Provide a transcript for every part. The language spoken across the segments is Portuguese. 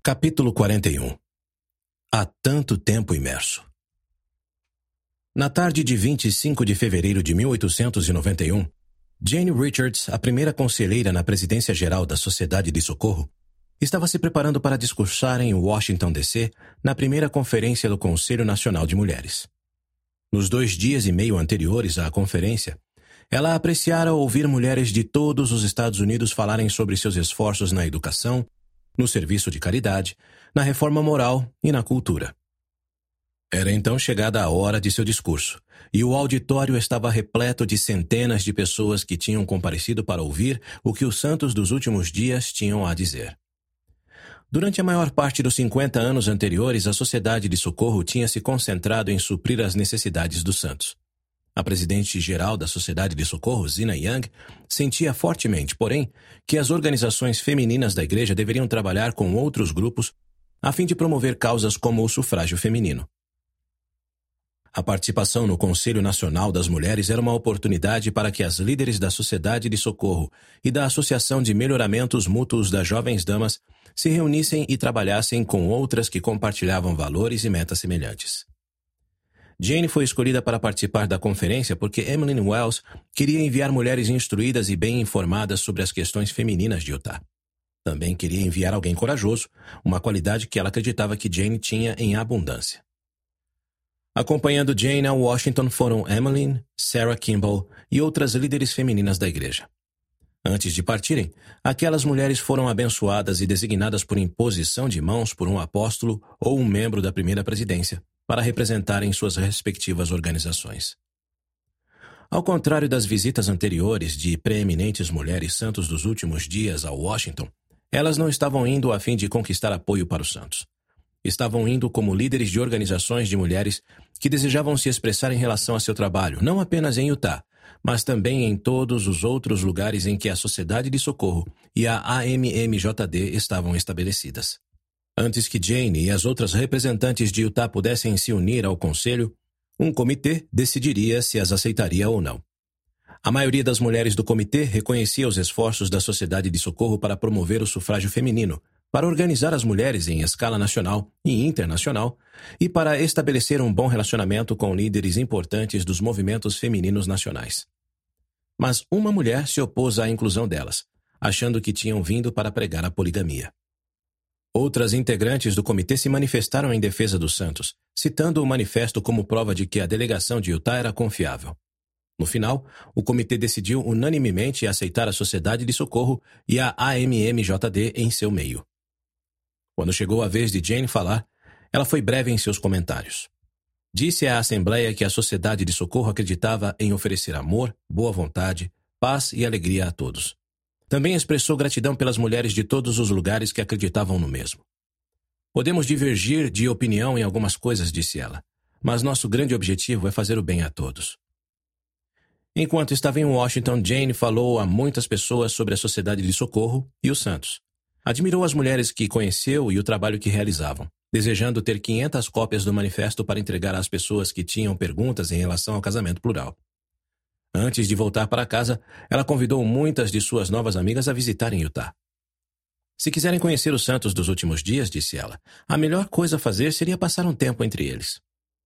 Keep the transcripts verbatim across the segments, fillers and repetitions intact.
Capítulo quarenta e um. Há tanto tempo imerso. Na tarde de vinte e cinco de fevereiro de mil oitocentos e noventa e um, Jane Richards, a primeira conselheira na presidência geral da Sociedade de Socorro, estava se preparando para discursar em Washington, D C, na primeira conferência do Conselho Nacional de Mulheres. Nos dois dias e meio anteriores à conferência, ela apreciara ouvir mulheres de todos os Estados Unidos falarem sobre seus esforços na educação, no serviço de caridade, na reforma moral e na cultura. Era então chegada a hora de seu discurso, e o auditório estava repleto de centenas de pessoas que tinham comparecido para ouvir o que os santos dos últimos dias tinham a dizer. Durante a maior parte dos cinquenta anos anteriores, a Sociedade de Socorro tinha se concentrado em suprir as necessidades dos santos. A presidente-geral da Sociedade de Socorro, Zina Young, sentia fortemente, porém, que as organizações femininas da Igreja deveriam trabalhar com outros grupos a fim de promover causas como o sufrágio feminino. A participação no Conselho Nacional das Mulheres era uma oportunidade para que as líderes da Sociedade de Socorro e da Associação de Melhoramentos Mútuos das Jovens Damas se reunissem e trabalhassem com outras que compartilhavam valores e metas semelhantes. Jane foi escolhida para participar da conferência porque Emmeline Wells queria enviar mulheres instruídas e bem informadas sobre as questões femininas de Utah. Também queria enviar alguém corajoso, uma qualidade que ela acreditava que Jane tinha em abundância. Acompanhando Jane a Washington foram Emmeline, Sarah Kimball e outras líderes femininas da igreja. Antes de partirem, aquelas mulheres foram abençoadas e designadas por imposição de mãos por um apóstolo ou um membro da primeira presidência, para representarem suas respectivas organizações. Ao contrário das visitas anteriores de preeminentes mulheres santos dos últimos dias a Washington, elas não estavam indo a fim de conquistar apoio para os santos. Estavam indo como líderes de organizações de mulheres que desejavam se expressar em relação a seu trabalho, não apenas em Utah, mas também em todos os outros lugares em que a Sociedade de Socorro e a A M M J D estavam estabelecidas. Antes que Jane e as outras representantes de Utah pudessem se unir ao conselho, um comitê decidiria se as aceitaria ou não. A maioria das mulheres do comitê reconhecia os esforços da Sociedade de Socorro para promover o sufrágio feminino, para organizar as mulheres em escala nacional e internacional e para estabelecer um bom relacionamento com líderes importantes dos movimentos femininos nacionais. Mas uma mulher se opôs à inclusão delas, achando que tinham vindo para pregar a poligamia. Outras integrantes do comitê se manifestaram em defesa dos santos, citando o manifesto como prova de que a delegação de Utah era confiável. No final, o comitê decidiu unanimemente aceitar a Sociedade de Socorro e a A M M J D em seu meio. Quando chegou a vez de Jane falar, ela foi breve em seus comentários. Disse à Assembleia que a Sociedade de Socorro acreditava em oferecer amor, boa vontade, paz e alegria a todos. Também expressou gratidão pelas mulheres de todos os lugares que acreditavam no mesmo. Podemos divergir de opinião em algumas coisas, disse ela, mas nosso grande objetivo é fazer o bem a todos. Enquanto estava em Washington, Jane falou a muitas pessoas sobre a Sociedade de Socorro e os santos. Admirou as mulheres que conheceu e o trabalho que realizavam, desejando ter quinhentas cópias do manifesto para entregar às pessoas que tinham perguntas em relação ao casamento plural. Antes de voltar para casa, ela convidou muitas de suas novas amigas a visitarem Utah. Se quiserem conhecer os santos dos últimos dias, disse ela, a melhor coisa a fazer seria passar um tempo entre eles.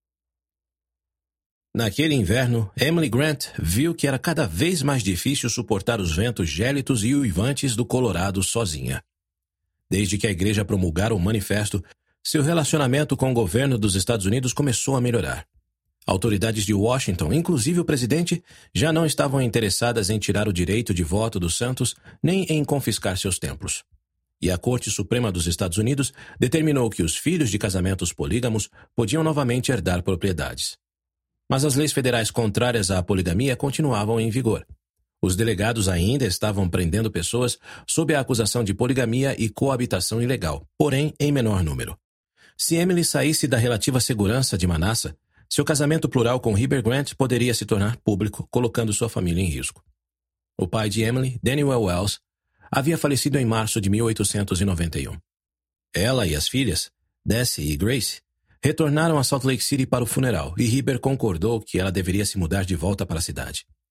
Naquele inverno, Emily Grant viu que era cada vez mais difícil suportar os ventos gélidos e uivantes do Colorado sozinha. Desde que a igreja promulgara o manifesto, seu relacionamento com o governo dos Estados Unidos começou a melhorar. Autoridades de Washington, inclusive o presidente, já não estavam interessadas em tirar o direito de voto dos santos nem em confiscar seus templos. E a Corte Suprema dos Estados Unidos determinou que os filhos de casamentos polígamos podiam novamente herdar propriedades. Mas as leis federais contrárias à poligamia continuavam em vigor. Os delegados ainda estavam prendendo pessoas sob a acusação de poligamia e coabitação ilegal, porém em menor número. Se Emily saísse da relativa segurança de Manassas, seu casamento plural com Heber Grant poderia se tornar público, colocando sua família em risco. O pai de Emily, Daniel Wells, havia falecido em março de mil oitocentos e noventa e um. Ela e as filhas, Dessie e Grace, retornaram a Salt Lake City para o funeral e Heber concordou que ela deveria se mudar de volta para a cidade.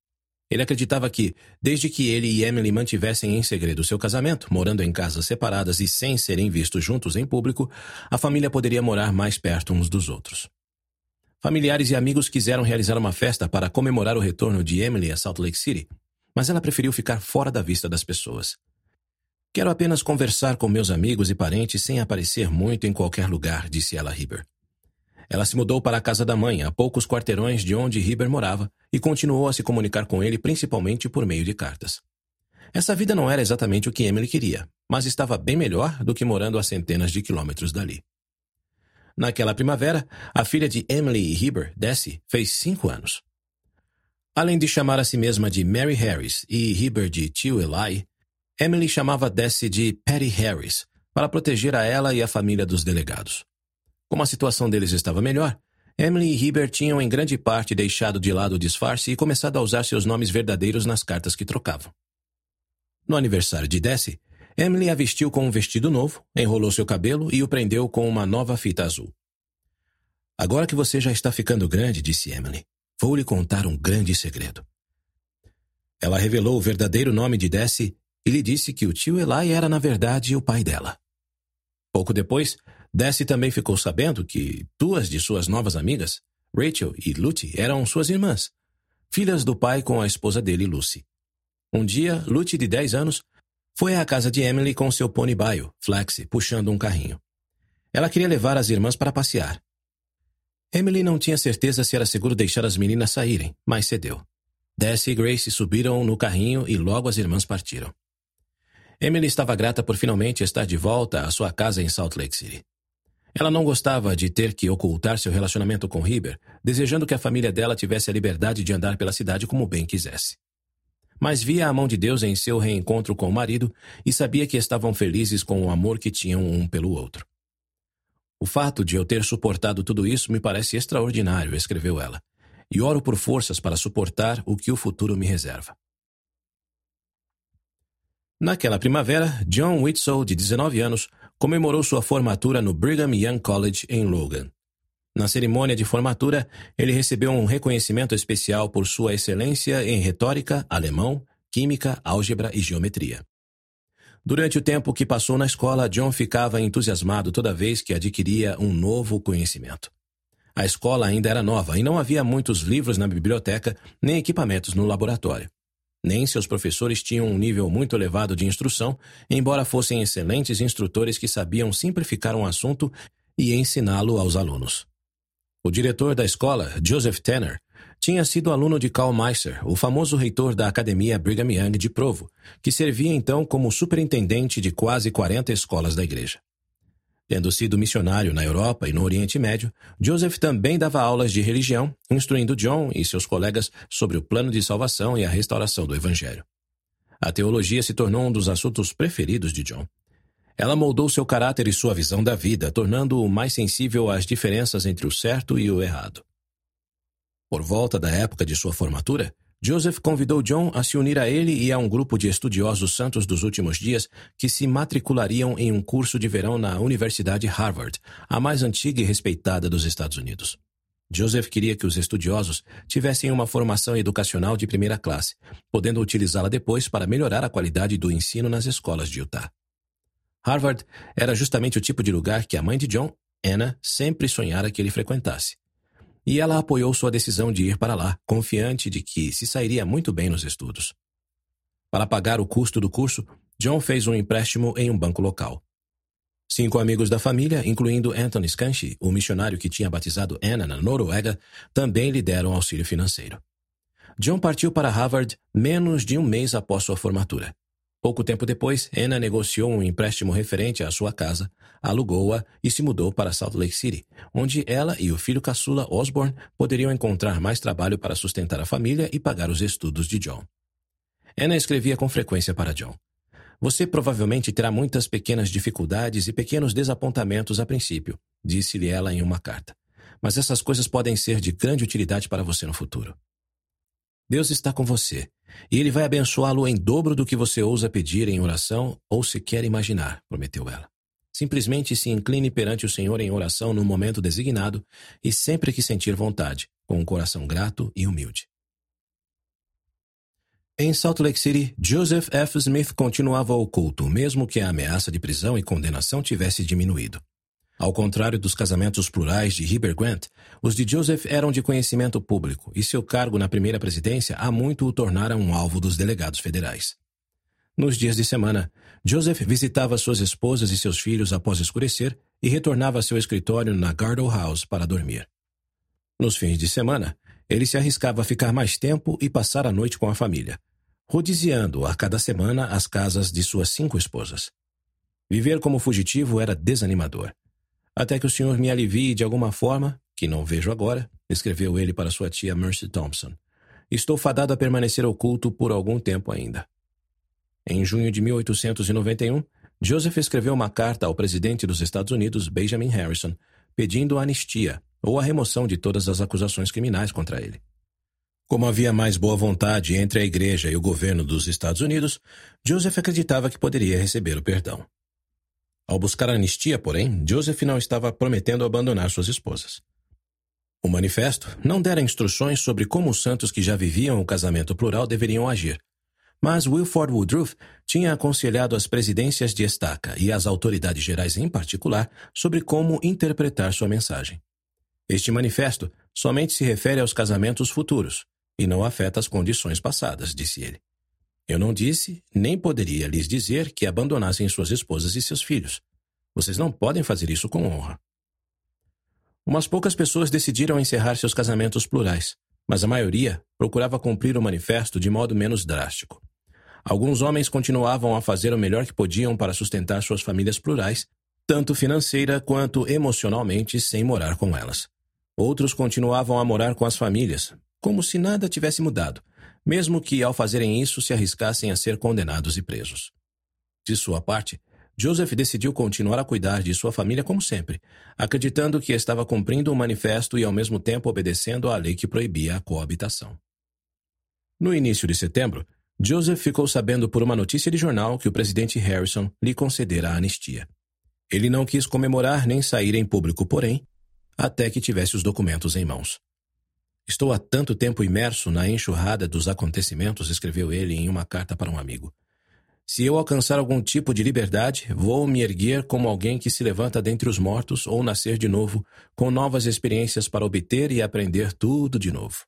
Ele acreditava que, desde que ele e Emily mantivessem em segredo seu casamento, morando em casas separadas e sem serem vistos juntos em público, a família poderia morar mais perto uns dos outros. Familiares e amigos quiseram realizar uma festa para comemorar o retorno de Emily a Salt Lake City, mas ela preferiu ficar fora da vista das pessoas. Quero apenas conversar com meus amigos e parentes sem aparecer muito em qualquer lugar, disse ela a Heber. Ela se mudou para a casa da mãe, a poucos quarteirões de onde Heber morava, e continuou a se comunicar com ele principalmente por meio de cartas. Essa vida não era exatamente o que Emily queria, mas estava bem melhor do que morando a centenas de quilômetros dali. Naquela primavera, a filha de Emily e Heber, Dessie, fez cinco anos. Além de chamar a si mesma de Mary Harris e Heber de tio Eli, Emily chamava Dessie de Patty Harris, para proteger a ela e a família dos delegados. Como a situação deles estava melhor, Emily e Heber tinham em grande parte deixado de lado o disfarce e começado a usar seus nomes verdadeiros nas cartas que trocavam. No aniversário de Dessie, Emily a vestiu com um vestido novo, enrolou seu cabelo e o prendeu com uma nova fita azul. Agora que você já está ficando grande, disse Emily, vou lhe contar um grande segredo. Ela revelou o verdadeiro nome de Dessie e lhe disse que o tio Eli era, na verdade, o pai dela. Pouco depois, Dessie também ficou sabendo que duas de suas novas amigas, Rachel e Lucy, eram suas irmãs, filhas do pai com a esposa dele, Lucy. Um dia, Lucy, de dez anos, foi à casa de Emily com seu pônei baio, Flexi, puxando um carrinho. Ela queria levar as irmãs para passear. Emily não tinha certeza se era seguro deixar as meninas saírem, mas cedeu. Dessie e Grace subiram no carrinho e logo as irmãs partiram. Emily estava grata por finalmente estar de volta à sua casa em Salt Lake City. Ela não gostava de ter que ocultar seu relacionamento com Heber, desejando que a família dela tivesse a liberdade de andar pela cidade como bem quisesse. Mas via a mão de Deus em seu reencontro com o marido e sabia que estavam felizes com o amor que tinham um pelo outro. O fato de eu ter suportado tudo isso me parece extraordinário, escreveu ela, e oro por forças para suportar o que o futuro me reserva. Naquela primavera, John Whitsoe, de dezenove anos, comemorou sua formatura no Brigham Young College em Logan. Na cerimônia de formatura, ele recebeu um reconhecimento especial por sua excelência em retórica, alemão, química, álgebra e geometria. Durante o tempo que passou na escola, John ficava entusiasmado toda vez que adquiria um novo conhecimento. A escola ainda era nova e não havia muitos livros na biblioteca nem equipamentos no laboratório. Nem seus professores tinham um nível muito elevado de instrução, embora fossem excelentes instrutores que sabiam simplificar um assunto e ensiná-lo aos alunos. O diretor da escola, Joseph Tanner, tinha sido aluno de Karl Meister, o famoso reitor da Academia Brigham Young de Provo, que servia então como superintendente de quase quarenta escolas da igreja. Tendo sido missionário na Europa e no Oriente Médio, Joseph também dava aulas de religião, instruindo John e seus colegas sobre o plano de salvação e a restauração do Evangelho. A teologia se tornou um dos assuntos preferidos de John. Ela moldou seu caráter e sua visão da vida, tornando-o mais sensível às diferenças entre o certo e o errado. Por volta da época de sua formatura, Joseph convidou John a se unir a ele e a um grupo de estudiosos santos dos últimos dias que se matriculariam em um curso de verão na Universidade Harvard, a mais antiga e respeitada dos Estados Unidos. Joseph queria que os estudiosos tivessem uma formação educacional de primeira classe, podendo utilizá-la depois para melhorar a qualidade do ensino nas escolas de Utah. Harvard era justamente o tipo de lugar que a mãe de John, Anna, sempre sonhara que ele frequentasse. E ela apoiou sua decisão de ir para lá, confiante de que se sairia muito bem nos estudos. Para pagar o custo do curso, John fez um empréstimo em um banco local. Cinco amigos da família, incluindo Anthony Scanchi, o missionário que tinha batizado Anna na Noruega, também lhe deram auxílio financeiro. John partiu para Harvard menos de um mês após sua formatura. Pouco tempo depois, Anna negociou um empréstimo referente à sua casa, alugou-a e se mudou para Salt Lake City, onde ela e o filho caçula Osborne poderiam encontrar mais trabalho para sustentar a família e pagar os estudos de John. Anna escrevia com frequência para John. Você provavelmente terá muitas pequenas dificuldades e pequenos desapontamentos a princípio, disse-lhe ela em uma carta. Mas essas coisas podem ser de grande utilidade para você no futuro. Deus está com você, e Ele vai abençoá-lo em dobro do que você ousa pedir em oração ou sequer imaginar, prometeu ela. Simplesmente se incline perante o Senhor em oração no momento designado e sempre que sentir vontade, com um coração grato e humilde. Em Salt Lake City, Joseph F. Smith continuava oculto, mesmo que a ameaça de prisão e condenação tivesse diminuído. Ao contrário dos casamentos plurais de Heber Grant, os de Joseph eram de conhecimento público e seu cargo na primeira presidência há muito o tornara um alvo dos delegados federais. Nos dias de semana, Joseph visitava suas esposas e seus filhos após escurecer e retornava a seu escritório na Gardel House para dormir. Nos fins de semana, ele se arriscava a ficar mais tempo e passar a noite com a família, rodiziando a cada semana as casas de suas cinco esposas. Viver como fugitivo era desanimador. Até que o senhor me alivie de alguma forma, que não vejo agora, escreveu ele para sua tia Mercy Thompson. Estou fadado a permanecer oculto por algum tempo ainda. Em junho de mil oitocentos e noventa e um, Joseph escreveu uma carta ao presidente dos Estados Unidos, Benjamin Harrison, pedindo anistia ou a remoção de todas as acusações criminais contra ele. Como havia mais boa vontade entre a Igreja e o governo dos Estados Unidos, Joseph acreditava que poderia receber o perdão. Ao buscar anistia, porém, Joseph não estava prometendo abandonar suas esposas. O manifesto não dera instruções sobre como os santos que já viviam o casamento plural deveriam agir, mas Wilford Woodruff tinha aconselhado as presidências de estaca e as autoridades gerais em particular sobre como interpretar sua mensagem. Este manifesto somente se refere aos casamentos futuros e não afeta as condições passadas, disse ele. Eu não disse, nem poderia lhes dizer que abandonassem suas esposas e seus filhos. Vocês não podem fazer isso com honra. Umas poucas pessoas decidiram encerrar seus casamentos plurais, mas a maioria procurava cumprir o manifesto de modo menos drástico. Alguns homens continuavam a fazer o melhor que podiam para sustentar suas famílias plurais, tanto financeira quanto emocionalmente, sem morar com elas. Outros continuavam a morar com as famílias, como se nada tivesse mudado, mesmo que ao fazerem isso se arriscassem a ser condenados e presos. De sua parte, Joseph decidiu continuar a cuidar de sua família como sempre, acreditando que estava cumprindo o manifesto e ao mesmo tempo obedecendo à lei que proibia a coabitação. No início de setembro, Joseph ficou sabendo por uma notícia de jornal que o presidente Harrison lhe concedera a anistia. Ele não quis comemorar nem sair em público, porém, até que tivesse os documentos em mãos. Estou há tanto tempo imerso na enxurrada dos acontecimentos, escreveu ele em uma carta para um amigo. Se eu alcançar algum tipo de liberdade, vou me erguer como alguém que se levanta dentre os mortos ou nascer de novo, com novas experiências para obter e aprender tudo de novo.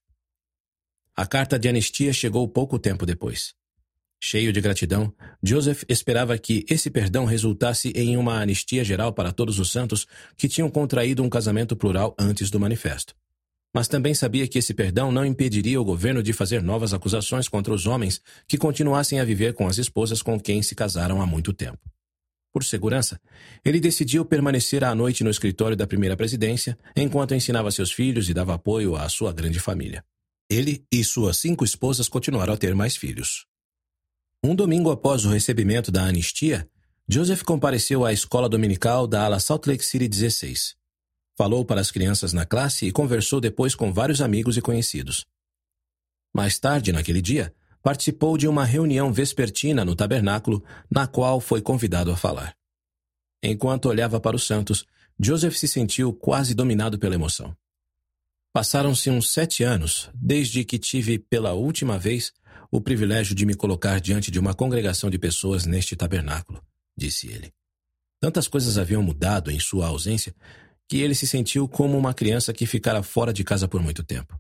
A carta de anistia chegou pouco tempo depois. Cheio de gratidão, Joseph esperava que esse perdão resultasse em uma anistia geral para todos os santos que tinham contraído um casamento plural antes do manifesto. Mas também sabia que esse perdão não impediria o governo de fazer novas acusações contra os homens que continuassem a viver com as esposas com quem se casaram há muito tempo. Por segurança, ele decidiu permanecer à noite no escritório da primeira presidência, enquanto ensinava seus filhos e dava apoio à sua grande família. Ele e suas cinco esposas continuaram a ter mais filhos. Um domingo após o recebimento da anistia, Joseph compareceu à escola dominical da ala Salt Lake City dezesseis. Falou para as crianças na classe e conversou depois com vários amigos e conhecidos. Mais tarde, naquele dia, participou de uma reunião vespertina no tabernáculo, na qual foi convidado a falar. Enquanto olhava para os santos, Joseph se sentiu quase dominado pela emoção. Passaram-se uns sete anos, desde que tive pela última vez o privilégio de me colocar diante de uma congregação de pessoas neste tabernáculo, disse ele. Tantas coisas haviam mudado em sua ausência que ele se sentiu como uma criança que ficara fora de casa por muito tempo.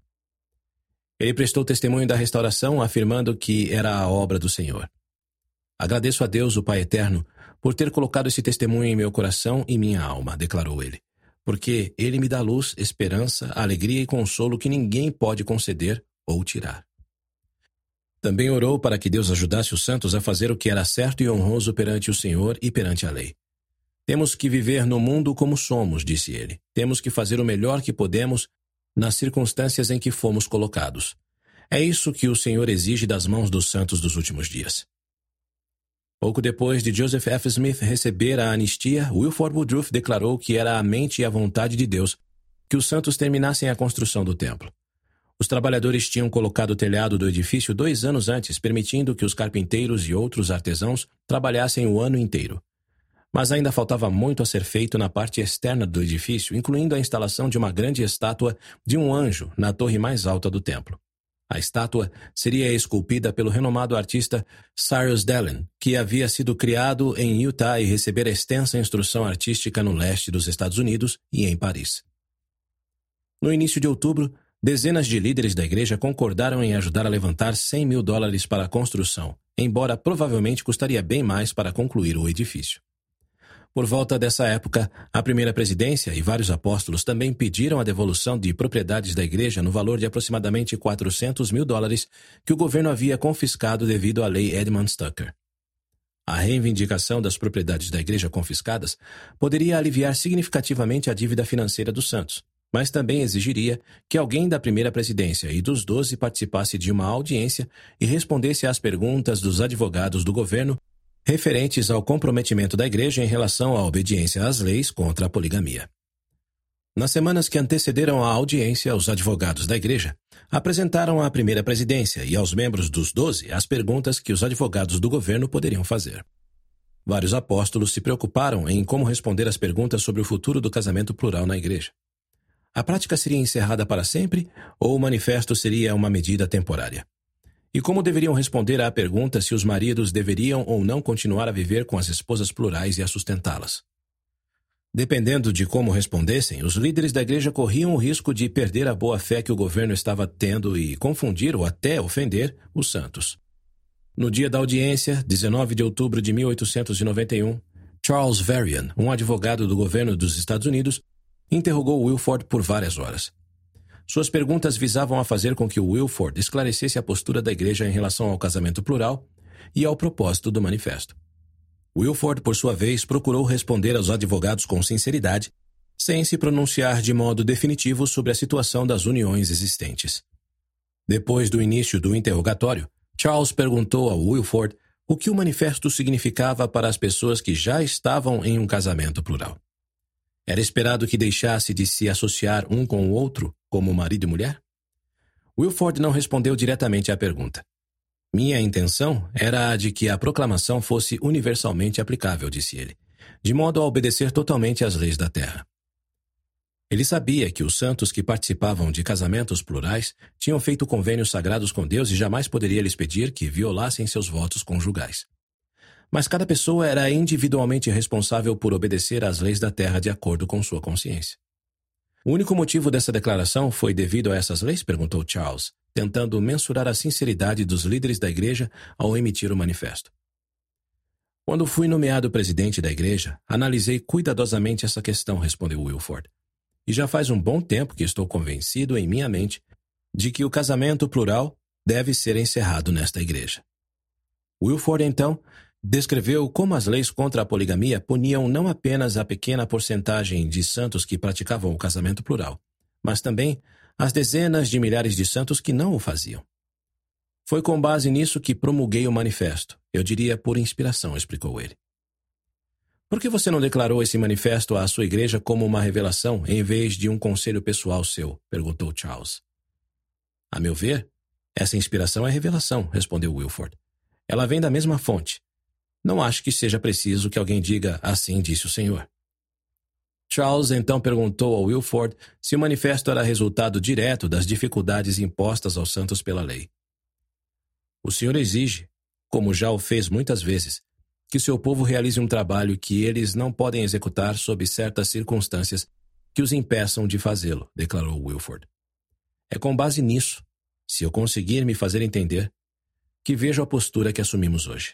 Ele prestou testemunho da restauração, afirmando que era a obra do Senhor. Agradeço a Deus, o Pai Eterno, por ter colocado esse testemunho em meu coração e minha alma, declarou ele, porque ele me dá luz, esperança, alegria e consolo que ninguém pode conceder ou tirar. Também orou para que Deus ajudasse os santos a fazer o que era certo e honroso perante o Senhor e perante a lei. Temos que viver no mundo como somos, disse ele. Temos que fazer o melhor que podemos nas circunstâncias em que fomos colocados. É isso que o Senhor exige das mãos dos santos dos últimos dias. Pouco depois de Joseph F. Smith receber a anistia, Wilford Woodruff declarou que era a mente e a vontade de Deus que os santos terminassem a construção do templo. Os trabalhadores tinham colocado o telhado do edifício dois anos antes, permitindo que os carpinteiros e outros artesãos trabalhassem o ano inteiro. Mas ainda faltava muito a ser feito na parte externa do edifício, incluindo a instalação de uma grande estátua de um anjo na torre mais alta do templo. A estátua seria esculpida pelo renomado artista Cyrus Dallin, que havia sido criado em Utah e recebera extensa instrução artística no leste dos Estados Unidos e em Paris. No início de outubro, dezenas de líderes da igreja concordaram em ajudar a levantar cem mil dólares para a construção, embora provavelmente custaria bem mais para concluir o edifício. Por volta dessa época, a primeira presidência e vários apóstolos também pediram a devolução de propriedades da igreja no valor de aproximadamente quatrocentos mil dólares que o governo havia confiscado devido à lei Edmund Tucker. A reivindicação das propriedades da igreja confiscadas poderia aliviar significativamente a dívida financeira dos santos, mas também exigiria que alguém da primeira presidência e dos doze participasse de uma audiência e respondesse às perguntas dos advogados do governo referentes ao comprometimento da igreja em relação à obediência às leis contra a poligamia. Nas semanas que antecederam a audiência, os advogados da igreja apresentaram à primeira presidência e aos membros dos doze as perguntas que os advogados do governo poderiam fazer. Vários apóstolos se preocuparam em como responder às perguntas sobre o futuro do casamento plural na igreja. A prática seria encerrada para sempre ou o manifesto seria uma medida temporária? E como deveriam responder à pergunta se os maridos deveriam ou não continuar a viver com as esposas plurais e a sustentá-las? Dependendo de como respondessem, os líderes da igreja corriam o risco de perder a boa-fé que o governo estava tendo e confundir ou até ofender os santos. No dia da audiência, dezenove de outubro de mil oitocentos e noventa e um, Charles Varian, um advogado do governo dos Estados Unidos, interrogou Wilford por várias horas. Suas perguntas visavam a fazer com que o Wilford esclarecesse a postura da igreja em relação ao casamento plural e ao propósito do manifesto. Wilford, por sua vez, procurou responder aos advogados com sinceridade, sem se pronunciar de modo definitivo sobre a situação das uniões existentes. Depois do início do interrogatório, Charles perguntou ao Wilford o que o manifesto significava para as pessoas que já estavam em um casamento plural. Era esperado que deixasse de se associar um com o outro, como marido e mulher? Wilford não respondeu diretamente à pergunta. Minha intenção era a de que a proclamação fosse universalmente aplicável, disse ele, de modo a obedecer totalmente às leis da terra. Ele sabia que os santos que participavam de casamentos plurais tinham feito convênios sagrados com Deus e jamais poderia lhes pedir que violassem seus votos conjugais. Mas cada pessoa era individualmente responsável por obedecer às leis da terra de acordo com sua consciência. O único motivo dessa declaração foi devido a essas leis? Perguntou Charles, tentando mensurar a sinceridade dos líderes da igreja ao emitir o manifesto. Quando fui nomeado presidente da igreja, analisei cuidadosamente essa questão, respondeu Wilford. E já faz um bom tempo que estou convencido em minha mente de que o casamento plural deve ser encerrado nesta igreja. Wilford, então, descreveu como as leis contra a poligamia puniam não apenas a pequena porcentagem de santos que praticavam o casamento plural, mas também as dezenas de milhares de santos que não o faziam. Foi com base nisso que promulguei o manifesto, eu diria por inspiração, explicou ele. Por que você não declarou esse manifesto à sua igreja como uma revelação em vez de um conselho pessoal seu? Perguntou Charles. A meu ver, essa inspiração é revelação, respondeu Wilford. Ela vem da mesma fonte. Não acho que seja preciso que alguém diga assim disse o Senhor. Charles então perguntou ao Wilford se o manifesto era resultado direto das dificuldades impostas aos santos pela lei. O Senhor exige, como já o fez muitas vezes, que seu povo realize um trabalho que eles não podem executar sob certas circunstâncias que os impeçam de fazê-lo, declarou Wilford. É com base nisso, se eu conseguir me fazer entender, que vejo a postura que assumimos hoje.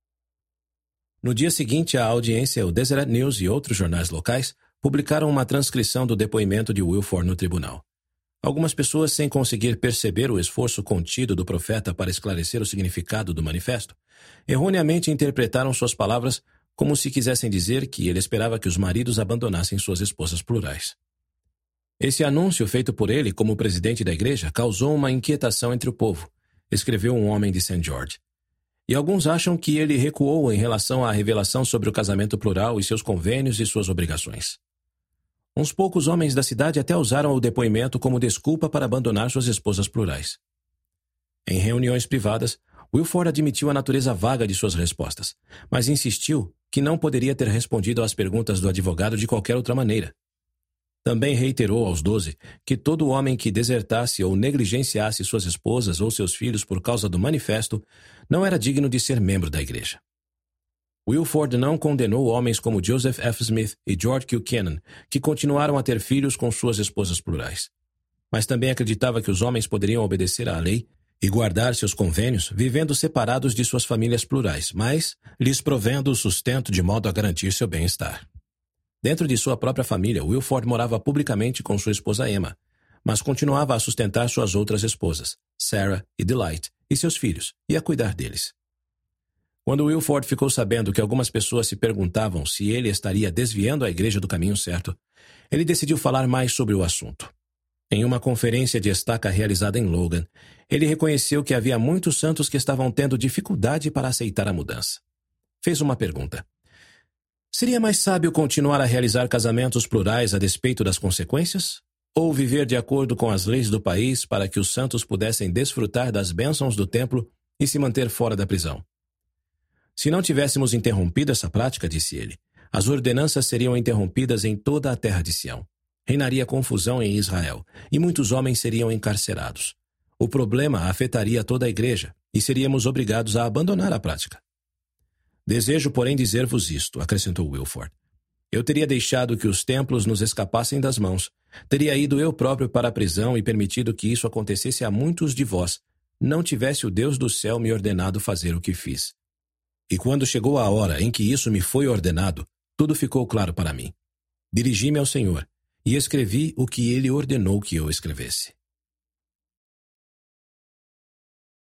No dia seguinte à audiência, o Deseret News e outros jornais locais publicaram uma transcrição do depoimento de Wilford no tribunal. Algumas pessoas, sem conseguir perceber o esforço contido do profeta para esclarecer o significado do manifesto, erroneamente interpretaram suas palavras como se quisessem dizer que ele esperava que os maridos abandonassem suas esposas plurais. Esse anúncio feito por ele como presidente da igreja causou uma inquietação entre o povo, escreveu um homem de Saint George. E alguns acham que ele recuou em relação à revelação sobre o casamento plural e seus convênios e suas obrigações. Uns poucos homens da cidade até usaram o depoimento como desculpa para abandonar suas esposas plurais. Em reuniões privadas, Wilford admitiu a natureza vaga de suas respostas, mas insistiu que não poderia ter respondido às perguntas do advogado de qualquer outra maneira. Também reiterou aos doze que todo homem que desertasse ou negligenciasse suas esposas ou seus filhos por causa do manifesto não era digno de ser membro da igreja. Wilford não condenou homens como Joseph F. Smith e George Q. Kennan, que continuaram a ter filhos com suas esposas plurais. Mas também acreditava que os homens poderiam obedecer à lei e guardar seus convênios, vivendo separados de suas famílias plurais, mas lhes provendo o sustento de modo a garantir seu bem-estar. Dentro de sua própria família, Wilford morava publicamente com sua esposa Emma, mas continuava a sustentar suas outras esposas, Sarah e Delight, e seus filhos, e a cuidar deles. Quando Wilford ficou sabendo que algumas pessoas se perguntavam se ele estaria desviando a igreja do caminho certo, ele decidiu falar mais sobre o assunto. Em uma conferência de estaca realizada em Logan, ele reconheceu que havia muitos santos que estavam tendo dificuldade para aceitar a mudança. Fez uma pergunta. Seria mais sábio continuar a realizar casamentos plurais a despeito das consequências? Ou viver de acordo com as leis do país para que os santos pudessem desfrutar das bênçãos do templo e se manter fora da prisão? Se não tivéssemos interrompido essa prática, disse ele, as ordenanças seriam interrompidas em toda a terra de Sião. Reinaria confusão em Israel, e muitos homens seriam encarcerados. O problema afetaria toda a igreja, e seríamos obrigados a abandonar a prática. Desejo, porém, dizer-vos isto, acrescentou Wilford. Eu teria deixado que os templos nos escapassem das mãos. Teria ido eu próprio para a prisão e permitido que isso acontecesse a muitos de vós, não tivesse o Deus do céu me ordenado fazer o que fiz. E quando chegou a hora em que isso me foi ordenado, tudo ficou claro para mim. Dirigi-me ao Senhor, e escrevi o que ele ordenou que eu escrevesse.